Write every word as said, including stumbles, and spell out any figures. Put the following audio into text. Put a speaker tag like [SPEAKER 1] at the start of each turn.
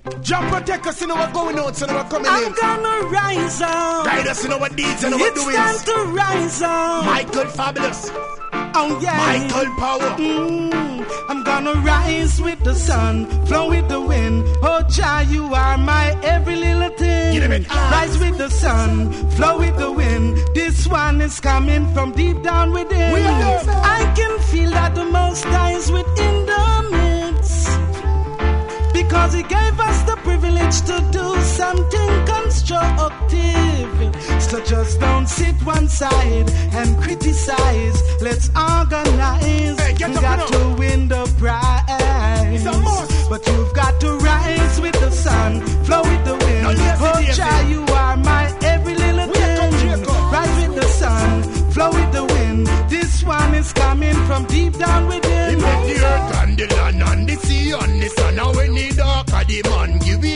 [SPEAKER 1] Jump protect us in our going out, so we're coming
[SPEAKER 2] I'm
[SPEAKER 1] in.
[SPEAKER 2] I'm gonna rise up.
[SPEAKER 1] Guide us in our deeds and our
[SPEAKER 2] It's
[SPEAKER 1] doings.
[SPEAKER 2] time to rise up.
[SPEAKER 1] Michael Fabulous.
[SPEAKER 2] Oh yeah.
[SPEAKER 1] Michael Power.
[SPEAKER 2] Mm, I'm gonna rise with the sun, flow with the wind. Oh child, you are my every little thing.
[SPEAKER 1] Get him in.
[SPEAKER 2] Rise with the sun, flow with the wind. This one is coming from deep down within.
[SPEAKER 1] We are.
[SPEAKER 2] I can feel that the Most High is within the midst, because He gave us the privilege to do something constructive. So just don't sit one side and criticize. Let's organize.
[SPEAKER 1] Hey, get
[SPEAKER 2] you
[SPEAKER 1] up
[SPEAKER 2] got
[SPEAKER 1] now.
[SPEAKER 2] to win the prize.
[SPEAKER 1] It's a must.
[SPEAKER 2] But you've got to rise with the sun, flow with the wind.
[SPEAKER 1] No, yes,
[SPEAKER 2] Oh,
[SPEAKER 1] it is.
[SPEAKER 2] child, you are my every little
[SPEAKER 1] Wake up,
[SPEAKER 2] thing.
[SPEAKER 1] Jacob.
[SPEAKER 2] Rise with the sun, flow with the wind. This one is coming from deep down within.
[SPEAKER 1] He made the earth and the land and the sea and the sun. And when the dark of the man give it.